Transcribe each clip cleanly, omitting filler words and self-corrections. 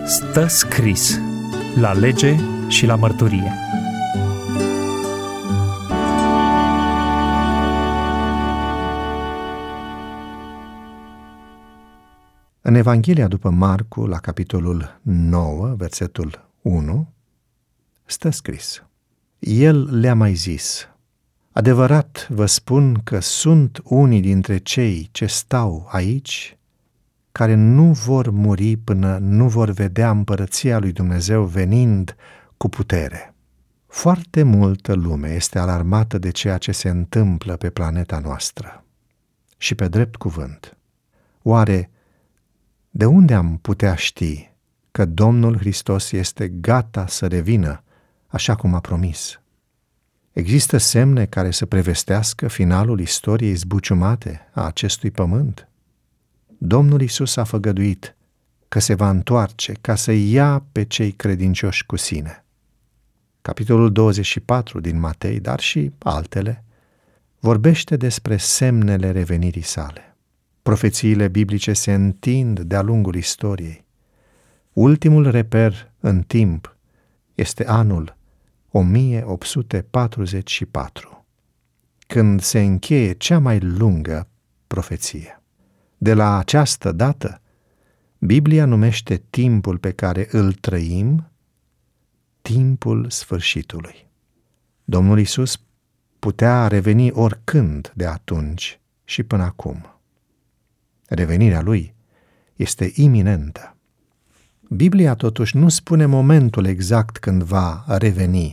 Stă scris la lege și la mărturie. În Evanghelia după Marcu, la capitolul 9, versetul 1, stă scris: El le-a mai zis: adevărat vă spun că sunt unii dintre cei ce stau aici care nu vor muri până nu vor vedea împărăția lui Dumnezeu venind cu putere. Foarte multă lume este alarmată de ceea ce se întâmplă pe planeta noastră. Și pe drept cuvânt. Oare de unde am putea ști că Domnul Hristos este gata să revină așa cum a promis? Există semne care să prevestească finalul istoriei zbuciumate a acestui pământ? Domnul Iisus a făgăduit că se va întoarce ca să ia pe cei credincioși cu sine. Capitolul 24 din Matei, dar și altele, vorbește despre semnele revenirii sale. Profețiile biblice se întind de-a lungul istoriei. Ultimul reper în timp este anul 1844, când se încheie cea mai lungă profeție. De la această dată, Biblia numește timpul pe care îl trăim timpul sfârșitului. Domnul Iisus putea reveni oricând de atunci și până acum. Revenirea lui este iminentă. Biblia totuși nu spune momentul exact când va reveni,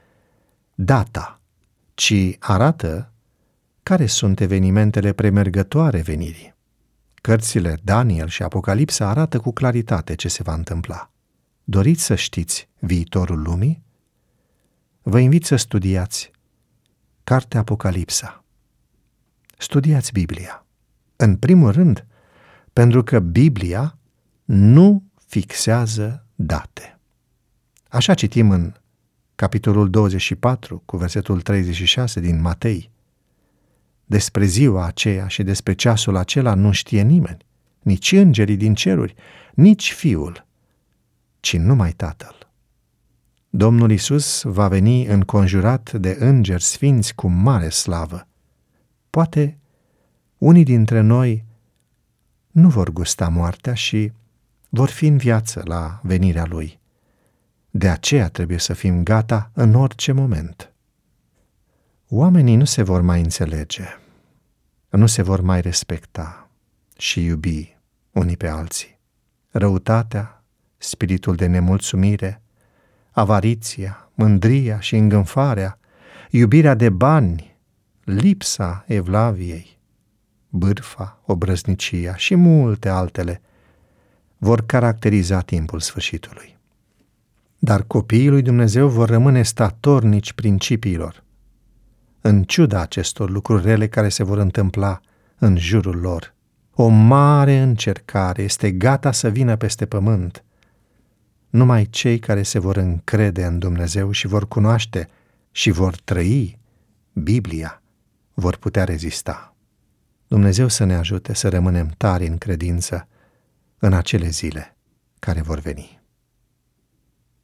data, ci arată care sunt evenimentele premergătoare venirii. Cărțile Daniel și Apocalipsa arată cu claritate ce se va întâmpla. Doriți să știți viitorul lumii? Vă invit să studiați cartea Apocalipsa. Studiați Biblia. În primul rând, pentru că Biblia nu fixează date. Așa citim în capitolul 24 cu versetul 36 din Matei. Despre ziua aceea și despre ceasul acela nu știe nimeni, nici îngerii din ceruri, nici Fiul, ci numai Tatăl. Domnul Iisus va veni înconjurat de îngeri sfinți cu mare slavă. Poate unii dintre noi nu vor gusta moartea și vor fi în viață la venirea Lui. De aceea trebuie să fim gata în orice moment. Oamenii nu se vor mai înțelege, nu se vor mai respecta și iubi unii pe alții. Răutatea, spiritul de nemulțumire, avariția, mândria și îngânfarea, iubirea de bani, lipsa evlaviei, bârfa, obrăznicia și multe altele vor caracteriza timpul sfârșitului. Dar copiii lui Dumnezeu vor rămâne statornici principiilor, în ciuda acestor lucruri rele care se vor întâmpla în jurul lor. O mare încercare este gata să vină peste pământ. Numai cei care se vor încrede în Dumnezeu și vor cunoaște și vor trăi Biblia vor putea rezista. Dumnezeu să ne ajute să rămânem tari în credință în acele zile care vor veni.